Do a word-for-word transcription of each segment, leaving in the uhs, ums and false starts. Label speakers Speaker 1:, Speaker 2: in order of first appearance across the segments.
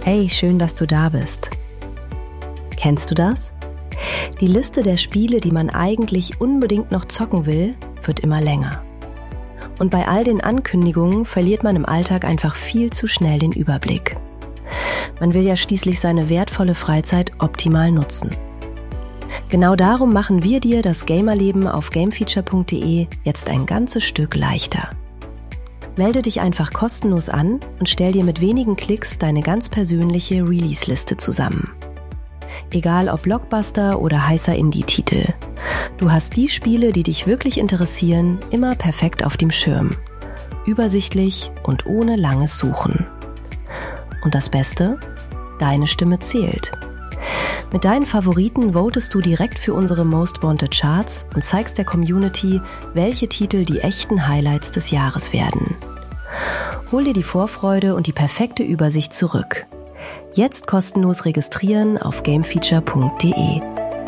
Speaker 1: Hey, schön, dass du da bist. Kennst du das? Die Liste der Spiele, die man eigentlich unbedingt noch zocken will, wird immer länger. Und bei all den Ankündigungen verliert man im Alltag einfach viel zu schnell den Überblick. Man will ja schließlich seine wertvolle Freizeit optimal nutzen. Genau darum machen wir dir das Gamerleben auf gamefeature punkt de jetzt ein ganzes Stück leichter. Melde dich einfach kostenlos an und stell dir mit wenigen Klicks deine ganz persönliche Release-Liste zusammen. Egal ob Blockbuster oder heißer Indie-Titel. Du hast die Spiele, die dich wirklich interessieren, immer perfekt auf dem Schirm. Übersichtlich und ohne langes Suchen. Und das Beste? Deine Stimme zählt. Mit deinen Favoriten votest du direkt für unsere Most Wanted Charts und zeigst der Community, welche Titel die echten Highlights des Jahres werden. Hol dir die Vorfreude und die perfekte Übersicht zurück. Jetzt kostenlos registrieren auf gamefeature punkt de.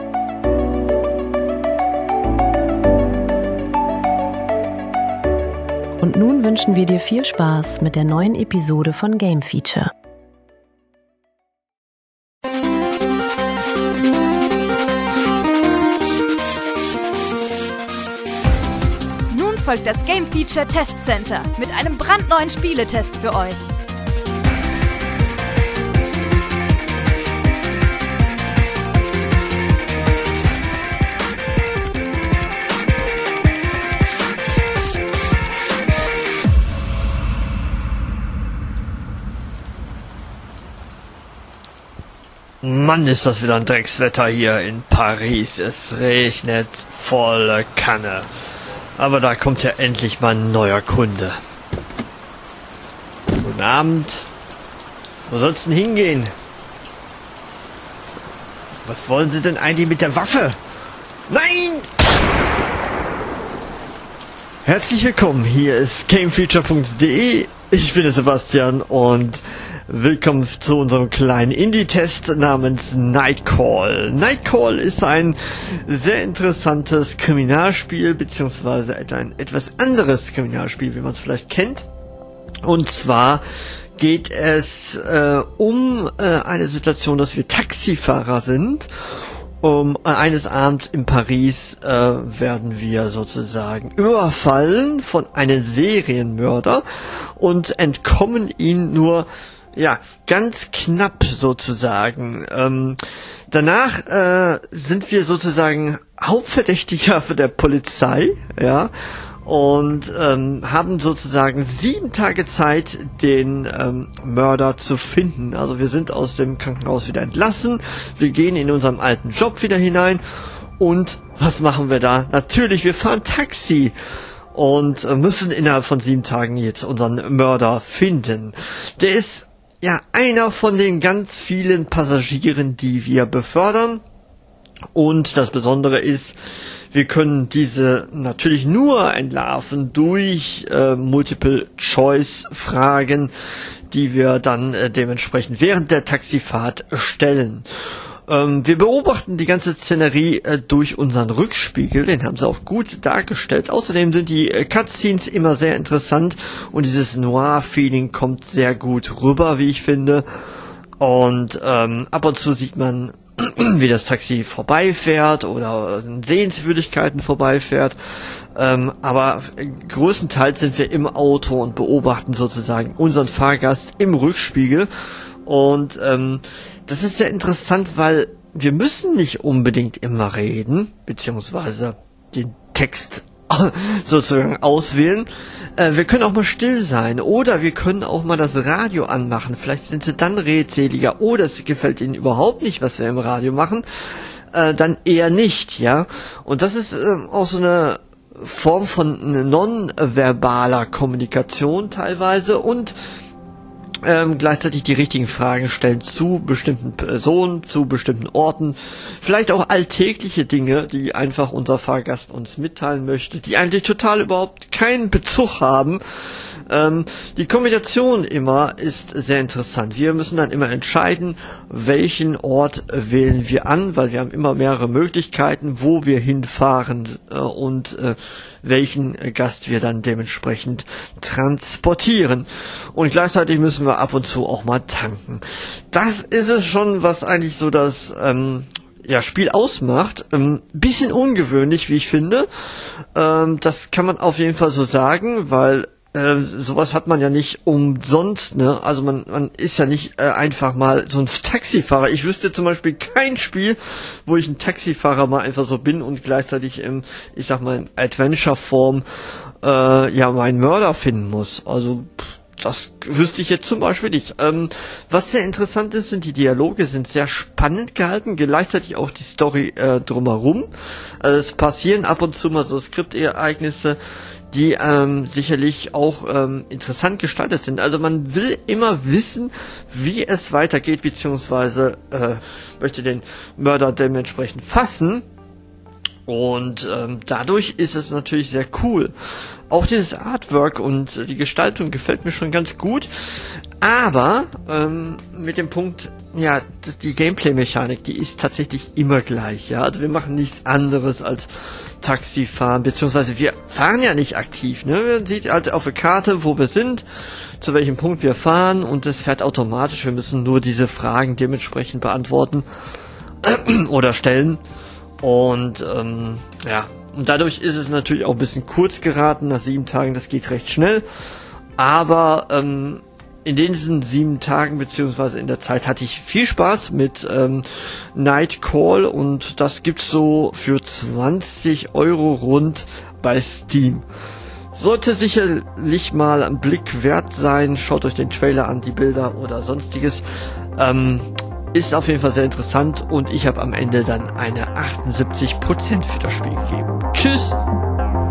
Speaker 1: Und nun wünschen wir dir viel Spaß mit der neuen Episode von Game Feature.
Speaker 2: Folgt das Game Feature Test Center mit einem brandneuen Spieletest für euch.
Speaker 3: Mann, ist das wieder ein Dreckswetter hier in Paris. Es regnet volle Kanne. Aber da kommt ja endlich mal ein neuer Kunde. Guten Abend. Wo soll's denn hingehen? Was wollen Sie denn eigentlich mit der Waffe? Nein! Herzlich willkommen, hier ist gamefeature punkt de. Ich bin der Sebastian und willkommen zu unserem kleinen Indie-Test namens Nightcall. Nightcall ist ein sehr interessantes Kriminalspiel, beziehungsweise ein etwas anderes Kriminalspiel, wie man es vielleicht kennt. Und zwar geht es äh, um äh, eine Situation, dass wir Taxifahrer sind. Um eines Abends in Paris äh, werden wir sozusagen überfallen von einem Serienmörder und entkommen ihn nur ja ganz knapp sozusagen. Ähm, danach äh, sind wir sozusagen Hauptverdächtiger für der Polizei, ja, und ähm, haben sozusagen sieben Tage Zeit, den ähm, Mörder zu finden. Also wir sind aus dem Krankenhaus wieder entlassen, wir gehen in unserem alten Job wieder hinein und was machen wir da? Natürlich, wir fahren Taxi und äh, müssen innerhalb von sieben Tagen jetzt unseren Mörder finden. Der ist ja einer von den ganz vielen Passagieren, die wir befördern. Und das Besondere ist, wir können diese natürlich nur entlarven durch äh, Multiple-Choice-Fragen, die wir dann äh, dementsprechend während der Taxifahrt stellen. Ähm, wir beobachten die ganze Szenerie äh, durch unseren Rückspiegel, den haben sie auch gut dargestellt. Außerdem sind die äh, Cutscenes immer sehr interessant und dieses Noir-Feeling kommt sehr gut rüber, wie ich finde. Und ähm, ab und zu sieht man, wie das Taxi vorbeifährt oder Sehenswürdigkeiten vorbeifährt. Ähm, aber größtenteils sind wir im Auto und beobachten sozusagen unseren Fahrgast im Rückspiegel. Und ähm, das ist sehr interessant, weil wir müssen nicht unbedingt immer reden, beziehungsweise den Text sozusagen auswählen. Äh, wir können auch mal still sein oder wir können auch mal das Radio anmachen. Vielleicht sind sie dann redseliger oder es gefällt ihnen überhaupt nicht, was wir im Radio machen. Äh, dann eher nicht, ja. Und das ist äh, auch so eine Form von nonverbaler Kommunikation teilweise und Ähm, gleichzeitig die richtigen Fragen stellen zu bestimmten Personen, zu bestimmten Orten, vielleicht auch alltägliche Dinge, die einfach unser Fahrgast uns mitteilen möchte, die eigentlich total überhaupt keinen Bezug haben. Ähm, die Kombination immer ist sehr interessant. Wir müssen dann immer entscheiden, welchen Ort wählen wir an, weil wir haben immer mehrere Möglichkeiten, wo wir hinfahren äh, und äh, welchen Gast wir dann dementsprechend transportieren. Und gleichzeitig müssen wir wir ab und zu auch mal tanken. Das ist es schon, was eigentlich so das ähm, ja, Spiel ausmacht. Ähm, bisschen ungewöhnlich, wie ich finde. Ähm, das kann man auf jeden Fall so sagen, weil äh, sowas hat man ja nicht umsonst, ne? Also man man ist ja nicht äh, einfach mal so ein Taxifahrer. Ich wüsste zum Beispiel kein Spiel, wo ich ein Taxifahrer mal einfach so bin und gleichzeitig im, ich sag mal, in Adventure-Form äh, ja meinen Mörder finden muss. Also pff, das wüsste ich jetzt zum Beispiel nicht. Ähm, was sehr interessant ist, sind die Dialoge, sind sehr spannend gehalten, gleichzeitig auch die Story äh, drumherum. Also es passieren ab und zu mal so Skriptereignisse, die ähm, sicherlich auch ähm, interessant gestaltet sind. Also man will immer wissen, wie es weitergeht, beziehungsweise äh, möchte den Mörder dementsprechend fassen. Und ähm, dadurch ist es natürlich sehr cool. Auch dieses Artwork und die Gestaltung gefällt mir schon ganz gut. Aber ähm, mit dem Punkt, ja, das, die Gameplay-Mechanik, die ist tatsächlich immer gleich. Ja, also wir machen nichts anderes als Taxi fahren, beziehungsweise wir fahren ja nicht aktiv. Ne? Man sieht halt auf der Karte, wo wir sind, zu welchem Punkt wir fahren und es fährt automatisch. Wir müssen nur diese Fragen dementsprechend beantworten oder stellen. Und ähm, ja, und dadurch ist es natürlich auch ein bisschen kurz geraten nach sieben Tagen, das geht recht schnell. Aber ähm, in diesen sieben Tagen beziehungsweise in der Zeit hatte ich viel Spaß mit ähm, Night Call und das gibt's so für zwanzig Euro rund bei Steam. Sollte sicherlich mal ein Blick wert sein, schaut euch den Trailer an, die Bilder oder sonstiges. Ähm, Ist auf jeden Fall sehr interessant und ich habe am Ende dann eine achtundsiebzig Prozent für das Spiel gegeben. Tschüss!